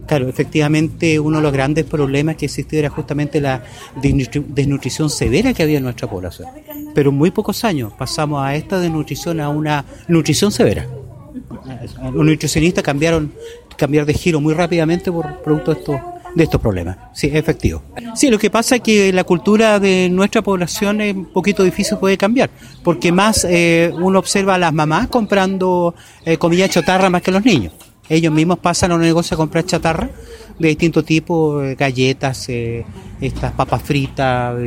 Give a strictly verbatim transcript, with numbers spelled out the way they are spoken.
Claro, efectivamente uno de los grandes problemas que existía era justamente la desnutri- desnutrición severa que había en nuestra población. Pero en muy pocos años pasamos a esta desnutrición a una nutrición severa. Los nutricionistas cambiaron cambiar de giro muy rápidamente por producto de estos, de estos problemas. Sí, es efectivo. Sí, lo que pasa es que la cultura de nuestra población es un poquito difícil de cambiar, porque más eh, uno observa a las mamás comprando eh, comida chatarra más que los niños. Ellos mismos pasan a un negocio a comprar chatarra de distintos tipos, eh, galletas, eh, estas papas fritas,